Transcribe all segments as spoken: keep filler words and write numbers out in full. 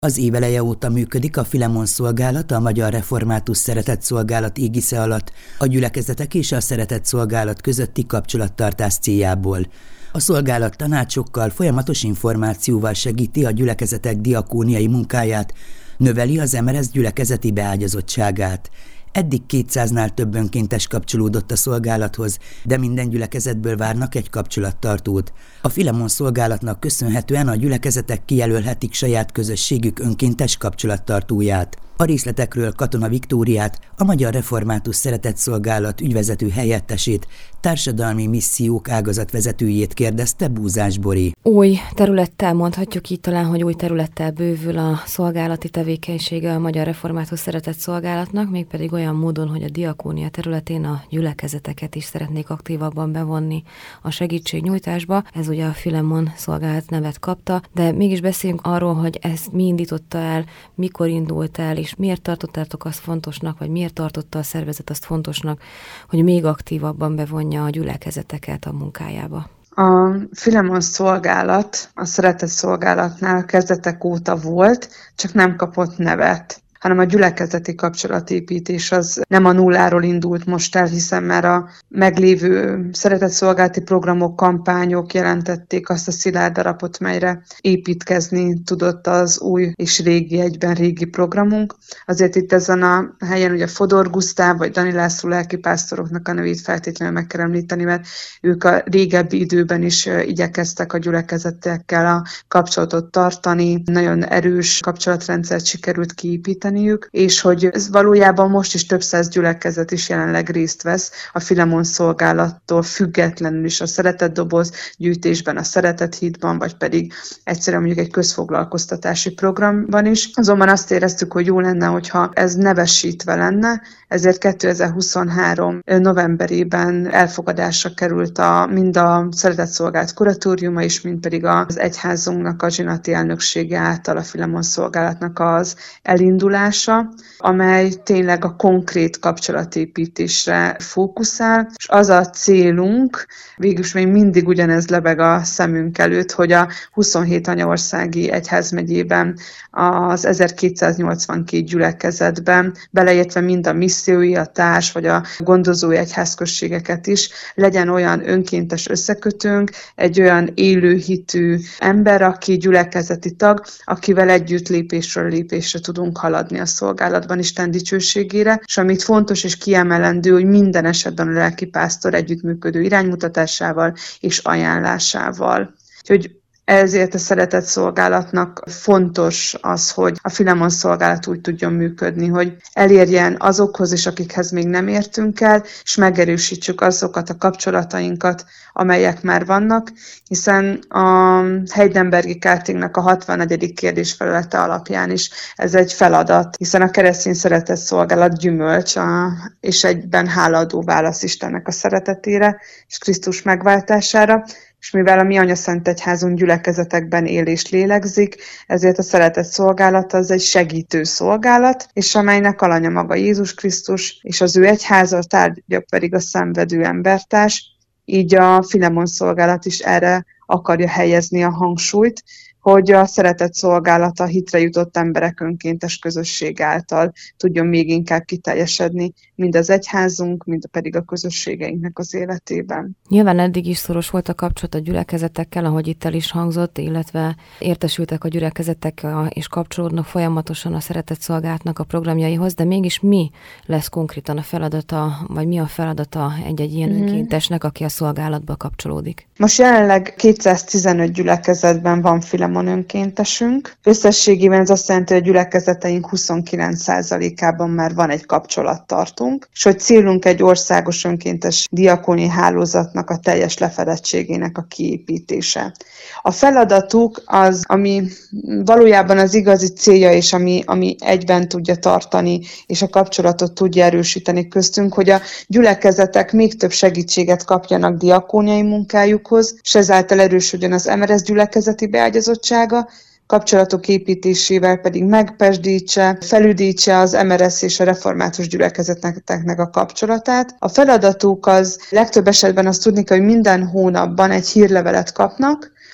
Az éveleje óta működik a Filemon szolgálat, a Magyar Református Szeretett Szolgálat égisze alatt a gyülekezetek és a Szeretett Szolgálat közötti kapcsolattartás céljából. A szolgálat tanácsokkal, folyamatos információval segíti a gyülekezetek diakóniai munkáját, növeli az em er es gyülekezeti beágyazottságát. Eddig kétszáznál több önkéntes kapcsolódott a szolgálathoz, de minden gyülekezetből várnak egy kapcsolattartót. A Filemon szolgálatnak köszönhetően a gyülekezetek kijelölhetik saját közösségük önkéntes kapcsolattartóját. A részletekről Katona Viktóriát, a Magyar Református Szeretett Szolgálat ügyvezető helyettesét, társadalmi missziók ágazatvezetőjét kérdezte Búzás Bori. Új területtel, mondhatjuk így talán, hogy új területtel bővül a szolgálati tevékenysége a Magyar Református Szeretett Szolgálatnak, mégpedig olyan módon, hogy a diakónia területén a gyülekezeteket is szeretnék aktívabban bevonni a segítségnyújtásba. Ez ugye a Filemon szolgálat nevet kapta, de mégis beszéljünk arról, hogy ezt mi indította el, mikor indult el, és miért tartottátok azt fontosnak, vagy miért tartotta a szervezet azt fontosnak, hogy még aktívabban bevonja a gyülekezeteket a munkájába? A Filemon szolgálat a Szeretett Szolgálatnál kezdetek óta volt, csak nem kapott nevet, hanem a gyülekezeti kapcsolatépítés az nem a nulláról indult most el, hiszen már a meglévő szeretett szolgálati programok, kampányok jelentették azt a szilárd alapot, melyre építkezni tudott az új és régi, egyben régi programunk. Azért itt ezen a helyen ugye Fodor Gusztáv vagy Dani László lelkipásztoroknak a nevét feltétlenül meg kell említeni, mert ők a régebbi időben is igyekeztek a gyülekezetekkel a kapcsolatot tartani, nagyon erős kapcsolatrendszert sikerült kiépíteni, és hogy ez valójában most is több száz gyülekezet is jelenleg részt vesz a Filemon szolgálattól függetlenül is a Szeretett Doboz gyűjtésben, a Szeretett Hídban, vagy pedig egyszerűen mondjuk egy közfoglalkoztatási programban is. Azonban azt éreztük, hogy jó lenne, hogyha ez nevesítve lenne, ezért kétezer-huszonhárom novemberében elfogadásra került a, mind a Szeretett Szolgálat kuratóriuma is, mind pedig az egyházunknak a zsinati elnöksége által a Filemon szolgálatnak az elindulása, amely tényleg a konkrét kapcsolatépítésre fókuszál, és az a célunk, végülis még mindig ugyanez lebeg a szemünk előtt, hogy a huszonhét anyaországi egyházmegyében az ezerkétszáznyolcvankét gyülekezetben, beleértve mind a missziói, a társ vagy a gondozói egyházközségeket is, legyen olyan önkéntes összekötőnk, egy olyan élőhitű ember, aki gyülekezeti tag, akivel együtt lépésről lépésre tudunk haladni a szolgálatban Isten dicsőségére, és amit fontos és kiemelendő, hogy minden esetben a lelkipásztor együttműködő iránymutatásával és ajánlásával. Úgyhogy ezért a Szeretett Szolgálatnak fontos az, hogy a Filemon szolgálat úgy tudjon működni, hogy elérjen azokhoz is, akikhez még nem értünk el, és megerősítsük azokat a kapcsolatainkat, amelyek már vannak, hiszen a Heidenbergi Kártingnak a hatvannegyedik kérdésfelülete alapján is ez egy feladat, hiszen a keresztény szeretett szolgálat gyümölcs, a, és egyben hálaadó válasz Istennek a szeretetére és Krisztus megváltására, és mivel a mi anyaszent egyházunk gyülekezetekben él és lélegzik, ezért a Szeretett Szolgálat az egy segítő szolgálat, és amelynek alanya maga Jézus Krisztus, és az ő egyháza, tárgya pedig a szenvedő embertárs, így a Filemon szolgálat is erre akarja helyezni a hangsúlyt, hogy a Szeretett Szolgálat a hitre jutott emberek önkéntes közösség által tudjon még inkább kiteljesedni, mind az egyházunk, mind pedig a közösségeinknek az életében. Nyilván eddig is szoros volt a kapcsolat a gyülekezetekkel, ahogy itt el is hangzott, illetve értesültek a gyülekezetek és kapcsolódnak folyamatosan a Szeretett Szolgálatnak a programjaihoz, de mégis mi lesz konkrétan a feladata, vagy mi a feladata egy-egy ilyen mm-hmm. önkéntesnek, aki a szolgálatba kapcsolódik? Most jelenleg kétszáztizenöt gyülekezetben van Filemon önkéntesünk. Összességében ez azt jelenti, hogy a gyülekezeteink huszonkilenc százalékában már van egy kapcsolattartunk, és hogy célunk egy országos önkéntes diakóniai hálózatnak a teljes lefedettségének a kiépítése. A feladatuk az, ami valójában az igazi célja, és ami, ami egyben tudja tartani, és a kapcsolatot tudja erősíteni köztünk, hogy a gyülekezetek még több segítséget kapjanak diakóniai munkájukhoz, és ezáltal erősödjön az em er es gyülekezeti beágyazottsága, kapcsolatok építésével pedig megpesdítse, felüdítse az em er es és a református gyülekezeteknek a kapcsolatát. A feladatuk az legtöbb esetben azt tudni kell, hogy minden hónapban egy hírlevelet kapnak,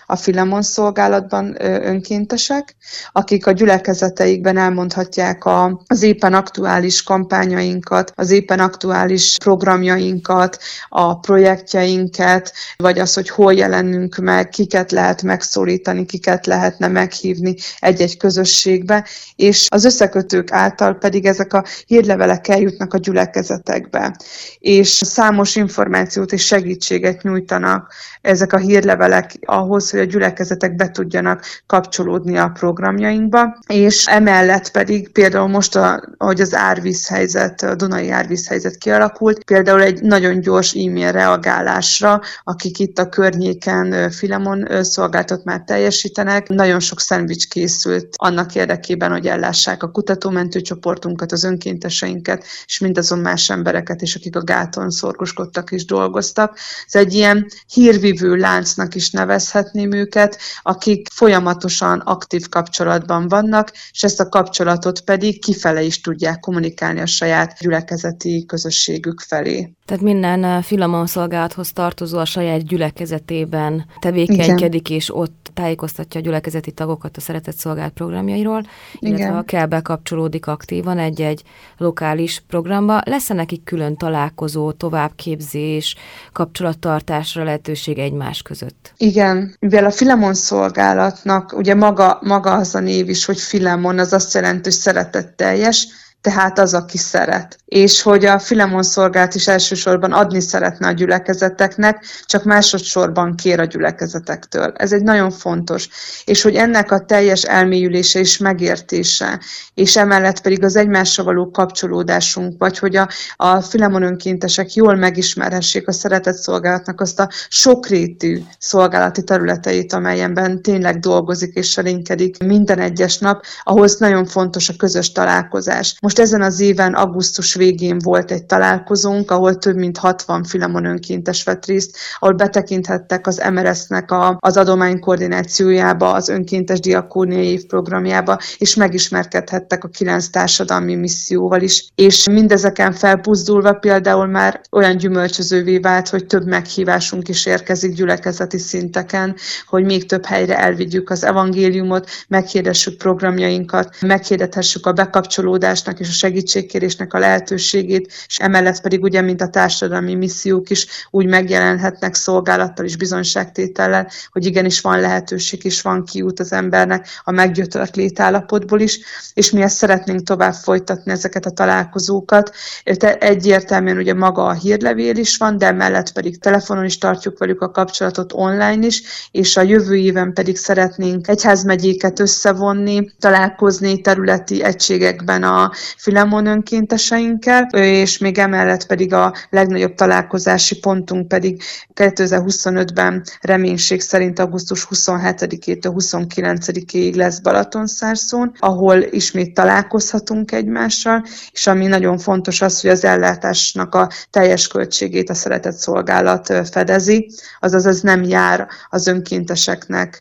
a Filemon szolgálatban önkéntesek, akik a gyülekezeteikben elmondhatják a, az éppen aktuális kampányainkat, az éppen aktuális programjainkat, a projektjeinket, vagy az, hogy hol jelenünk meg, kiket lehet megszólítani, kiket lehetne meghívni egy-egy közösségbe, és az összekötők által pedig ezek a hírlevelek eljutnak a gyülekezetekbe, és számos információt és segítséget nyújtanak ezek a hírlevelek ahhoz, hogy a gyülekezetek be tudjanak kapcsolódni a programjainkba, és emellett pedig például most, a, ahogy az árvízhelyzet, a Dunai árvízhelyzet kialakult, például egy nagyon gyors e-mail reagálásra, akik itt a környéken Filemon szolgáltat már teljesítenek, nagyon sok szendvics készült annak érdekében, hogy ellássák a kutatómentő csoportunkat, az önkénteseinket, és mindazon más embereket is, akik a gáton szorgoskodtak és dolgoztak. Ez egy ilyen hírvívő láncnak is nevezhetném őket, akik folyamatosan aktív kapcsolatban vannak, és ezt a kapcsolatot pedig kifele is tudják kommunikálni a saját gyülekezeti közösségük felé. Tehát minden Filemon szolgálathoz tartozó a saját gyülekezetében tevékenykedik, és ott tájékoztatja a gyülekezeti tagokat a Szeretett Szolgálat programjairól, illetve Igen. ha kell, bekapcsolódik aktívan egy-egy lokális programba. Lesz-e nekik külön találkozó, továbbképzés, kapcsolattartásra lehetőség egymás között? Igen, mivel a Filemon szolgálatnak ugye maga, maga az a név is, hogy Filemon, az azt jelenti, hogy szeretetteljes, tehát az, aki szeret. És hogy a Filemon szolgálat is elsősorban adni szeretne a gyülekezeteknek, csak másodszorban kér a gyülekezetektől. Ez egy nagyon fontos. És hogy ennek a teljes elmélyülése és megértése, és emellett pedig az egymással való kapcsolódásunk, vagy hogy a, a Filemon önkéntesek jól megismerhessék a Szeretett Szolgálatnak azt a sokrétű szolgálati területeit, amelyenben tényleg dolgozik és serénykedik minden egyes nap, ahhoz nagyon fontos a közös találkozás. Most ezen az éven augusztus végén volt egy találkozónk, ahol több mint hatvan Filemon önkéntes vett részt, ahol betekinthettek az em er es-nek a, az adománykoordinációjába, az önkéntes diakóniai évprogramjába, és megismerkedhettek a kilenc társadalmi misszióval is. És mindezeken felpuzdulva például már olyan gyümölcsözővé vált, hogy több meghívásunk is érkezik gyülekezeti szinteken, hogy még több helyre elvigyük az evangéliumot, meghirdessük programjainkat, meghirdethessük a bekapcsolódásnak és a segítségkérésnek a lehetőségét, és emellett pedig ugye, mint a társadalmi missziók is úgy megjelenhetnek szolgálattal és bizonyságtétellel, hogy igenis van lehetőség és van kiút az embernek a meggyötört létállapotból is, és mi ezt szeretnénk tovább folytatni, ezeket a találkozókat. Egyértelműen ugye maga a hírlevél is van, de emellett pedig telefonon is tartjuk velük a kapcsolatot, online is, és a jövő éven pedig szeretnénk egyházmegyéket összevonni, találkozni területi egységekben a Filemon önkénteseinkkel, és még emellett pedig a legnagyobb találkozási pontunk pedig kétezer-huszonötben reménység szerint augusztus huszonhetedikétől huszonkilencedikéig lesz Balatonszárszón, ahol ismét találkozhatunk egymással, és ami nagyon fontos az, hogy az ellátásnak a teljes költségét a Szeretett Szolgálat fedezi, azaz ez nem jár az önkénteseknek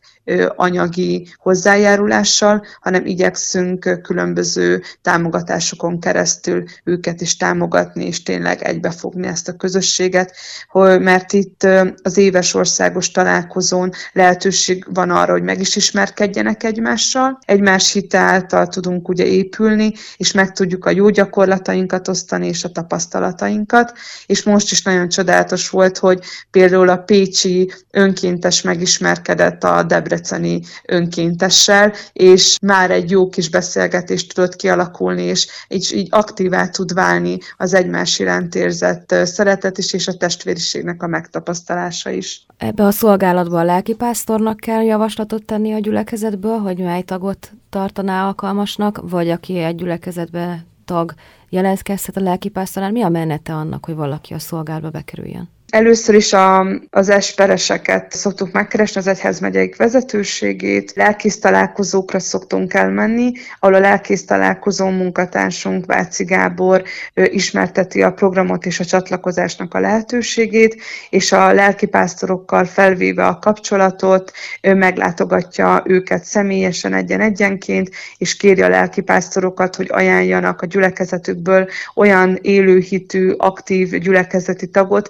anyagi hozzájárulással, hanem igyekszünk különböző támogatásokon keresztül őket is támogatni, és tényleg egybefogni ezt a közösséget, hogy, mert itt az éves országos találkozón lehetőség van arra, hogy meg is ismerkedjenek egymással, egymás hite által tudunk ugye épülni, és meg tudjuk a jó gyakorlatainkat osztani, és a tapasztalatainkat, és most is nagyon csodálatos volt, hogy például a pécsi önkéntes megismerkedett a debreceni önkéntessel, és már egy jó kis beszélgetést tudott kialakulni, és így, így aktívá tud válni az egymás iránt érzett szeretet is, és a testvériségnek a megtapasztalása is. Ebbe a szolgálatba a lelkipásztornak kell javaslatot tenni a gyülekezetből, hogy mely tagot tartaná alkalmasnak, vagy aki egy gyülekezetbe tag jelentkezhet a lelkipásztornál. Mi a menete annak, hogy valaki a szolgálatba bekerüljön? Először is a, az espereseket szoktuk megkeresni, az egyházmegyeik vezetőségét, lelkész találkozókra szoktunk elmenni, ahol a lelkész találkozó munkatársunk Váci Gábor ő ismerteti a programot és a csatlakozásnak a lehetőségét, és a lelkipásztorokkal felvéve a kapcsolatot, ő meglátogatja őket személyesen egyen-egyenként, és kéri a lelkipásztorokat, hogy ajánljanak a gyülekezetükből olyan élőhitű, aktív gyülekezeti tagot, aki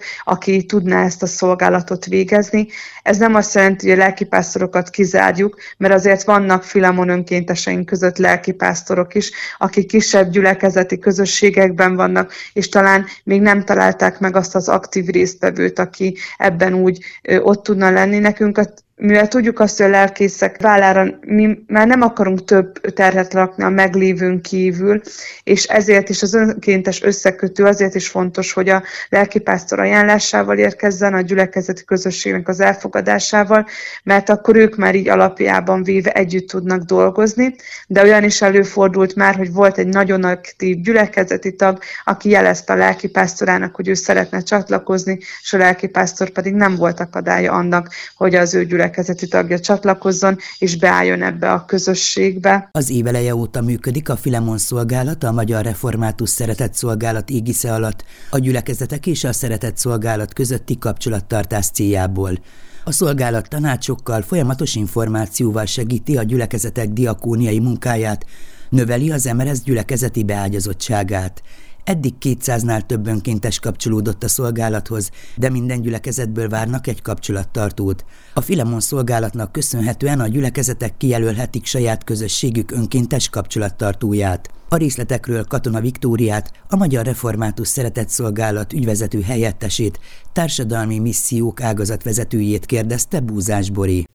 aki tudná ezt a szolgálatot végezni. Ez nem azt jelenti, hogy a lelkipásztorokat kizárjuk, mert azért vannak Filemon önkénteseink között lelkipásztorok is, akik kisebb gyülekezeti közösségekben vannak, és talán még nem találták meg azt az aktív résztvevőt, aki ebben úgy ott tudna lenni. Nekünk a mivel tudjuk azt, hogy a lelkészek vállára mi már nem akarunk több terhet rakni a meglévőn kívül, és ezért is az önkéntes összekötő azért is fontos, hogy a lelkipásztor ajánlásával érkezzen, a gyülekezeti közösségnek az elfogadásával, mert akkor ők már így alapjában véve együtt tudnak dolgozni, de olyan is előfordult már, hogy volt egy nagyon aktív gyülekezeti tag, aki jelezte a lelkipásztorának, hogy ő szeretne csatlakozni, és a lelkipásztor pedig nem volt akadálya annak, hogy az ő gyülekezeti gyülekezeti tagja csatlakozzon és beálljon ebbe a közösségbe. Az éveleje óta működik a Filemon szolgálat, a Magyar Református Szeretett Szolgálat égisze alatt a gyülekezetek és a Szeretett Szolgálat közötti kapcsolattartás céljából. A szolgálat tanácsokkal, folyamatos információval segíti a gyülekezetek diakóniai munkáját, növeli az em er es gyülekezeti beágyazottságát. Eddig kétszáznál több önkéntes kapcsolódott a szolgálathoz, de minden gyülekezetből várnak egy kapcsolattartót. A Filemon szolgálatnak köszönhetően a gyülekezetek kijelölhetik saját közösségük önkéntes kapcsolattartóját. A részletekről Katona Viktóriát, a Magyar Református Szeretett Szolgálat ügyvezető helyettesét, társadalmi missziók ágazatvezetőjét kérdezte Búzás Bori.